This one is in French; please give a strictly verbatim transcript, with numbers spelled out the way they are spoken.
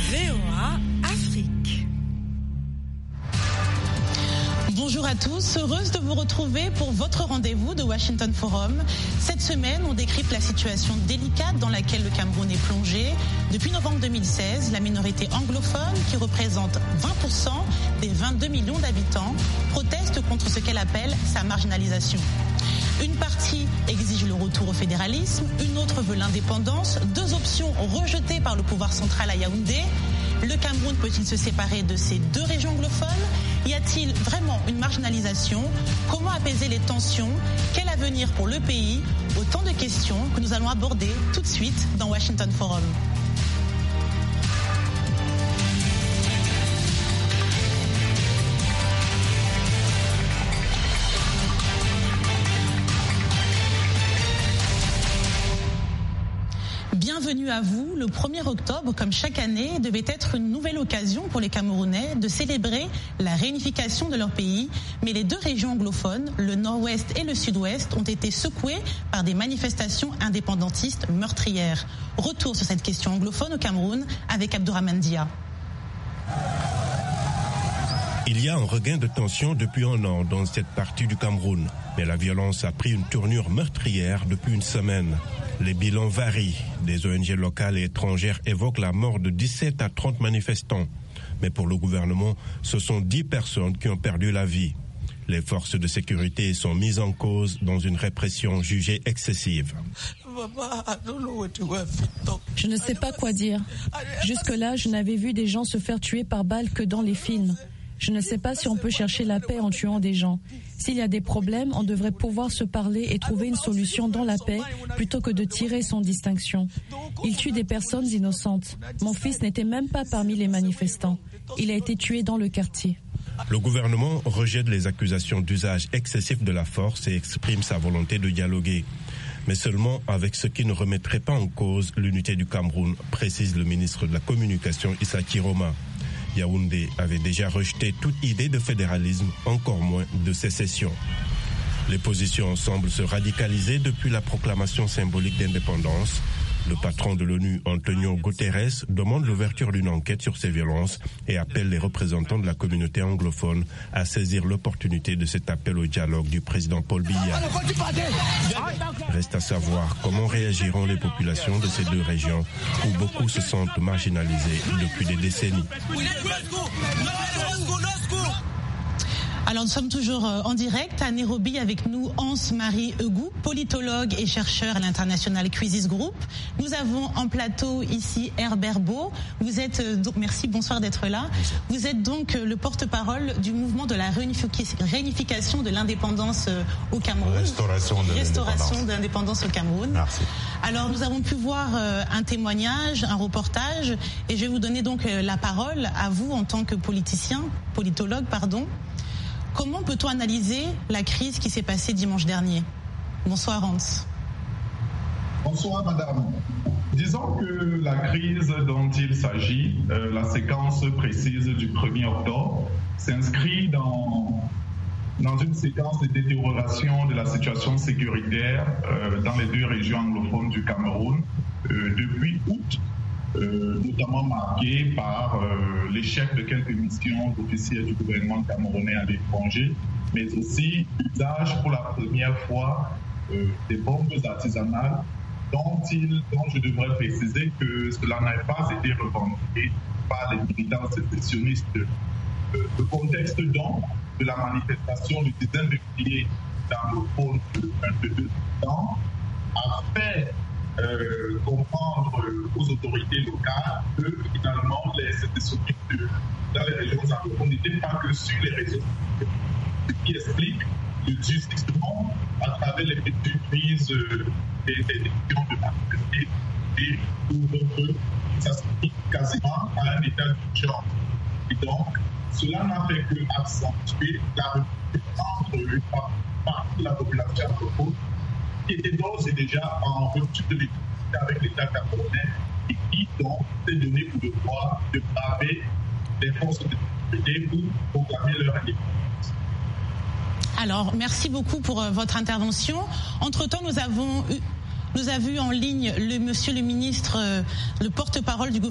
V O A Afrique. Bonjour à tous, heureuse de vous retrouver pour votre rendez-vous de Washington Forum. Cette semaine, on décrypte la situation délicate dans laquelle le Cameroun est plongé. Depuis novembre deux mille seize, la minorité anglophone, qui représente vingt pour cent des vingt-deux millions d'habitants, proteste contre ce qu'elle appelle sa marginalisation. Une partie exige le retour au fédéralisme, une autre veut l'indépendance, deux options rejetées par le pouvoir central à Yaoundé. Le Cameroun peut-il se séparer de ces deux régions anglophones ? Y a-t-il vraiment une marginalisation ? Comment apaiser les tensions ? Quel avenir pour le pays ? Autant de questions que nous allons aborder tout de suite dans Washington Forum. Bienvenue à vous. Le premier octobre, comme chaque année, devait être une nouvelle occasion pour les Camerounais de célébrer la réunification de leur pays. Mais les deux régions anglophones, le nord-ouest et le sud-ouest, ont été secouées par des manifestations indépendantistes meurtrières. Retour sur cette question anglophone au Cameroun avec Abdourahmane Dia. Il y a un regain de tension depuis un an dans cette partie du Cameroun. Mais la violence a pris une tournure meurtrière depuis une semaine. Les bilans varient. Des O N G locales et étrangères évoquent la mort de dix-sept à trente manifestants. Mais pour le gouvernement, ce sont dix personnes qui ont perdu la vie. Les forces de sécurité sont mises en cause dans une répression jugée excessive. Je ne sais pas quoi dire. Jusque-là, je n'avais vu des gens se faire tuer par balles que dans les films. Je ne sais pas si on peut chercher la paix en tuant des gens. S'il y a des problèmes, on devrait pouvoir se parler et trouver une solution dans la paix plutôt que de tirer sans distinction. Il tue des personnes innocentes. Mon fils n'était même pas parmi les manifestants. Il a été tué dans le quartier. Le gouvernement rejette les accusations d'usage excessif de la force et exprime sa volonté de dialoguer. Mais seulement avec ce qui ne remettrait pas en cause l'unité du Cameroun, précise le ministre de la Communication Issa Kiroma. Yaoundé avait déjà rejeté toute idée de fédéralisme, encore moins de sécession. Les positions semblent se radicaliser depuis la proclamation symbolique d'indépendance. Le patron de l'ONU, Antonio Guterres, demande l'ouverture d'une enquête sur ces violences et appelle les représentants de la communauté anglophone à saisir l'opportunité de cet appel au dialogue du président Paul Biya. Reste à savoir comment réagiront les populations de ces deux régions où beaucoup se sentent marginalisés depuis des décennies. Alors nous sommes toujours en direct à Nairobi avec nous Anse-Marie Egou, politologue et chercheur à l'international Crisis Group. Nous avons en plateau ici Herbert Beau. Vous êtes donc merci, bonsoir d'être là. Vous êtes donc le porte-parole du mouvement de la réunification de l'indépendance au Cameroun. Restauration de Restauration de l'indépendance au Cameroun. Merci. Alors nous avons pu voir un témoignage, un reportage, et je vais vous donner donc la parole à vous en tant que politicien, politologue, pardon. Comment peut-on analyser la crise qui s'est passée dimanche dernier ? Bonsoir Hans. Bonsoir madame. Disons que la crise dont il s'agit, euh, la séquence précise du premier octobre, s'inscrit dans, dans une séquence de détérioration de la situation sécuritaire euh, dans les deux régions anglophones du Cameroun euh, depuis août. Euh, notamment marqué par euh, l'échec de quelques missions d'officiers du gouvernement camerounais à l'étranger, mais aussi l'usage pour la première fois euh, des bombes artisanales dont, il, dont je devrais préciser que cela n'a pas été revendiqué par les militants sécessionnistes. Euh, le contexte donc de la manifestation du dizaine de juillet dans le pôle de vingt-deux ans a fait Euh, comprendre euh, aux autorités locales que finalement les sécessionnistes dans les régions anglophones n'étaient pas que sur les réseaux, ce qui explique le durcissement à travers les petites prises euh, des décisions de manifester et couvre-feu. Ça s'applique quasiment à un état d'urgence. Et donc, cela n'a fait que accentuer la rupture entre une partie de la population anglophone qui était d'ores et déjà en rupture de l'équité avec l'État camerounais et qui donc s'est donné pour devoir de braver les forces de sécurité pour proclamer leur indépendance. Alors, merci beaucoup pour euh, votre intervention. Entre-temps, nous avons eu, nous avons eu en ligne le monsieur le ministre, euh, le porte-parole du gouvernement.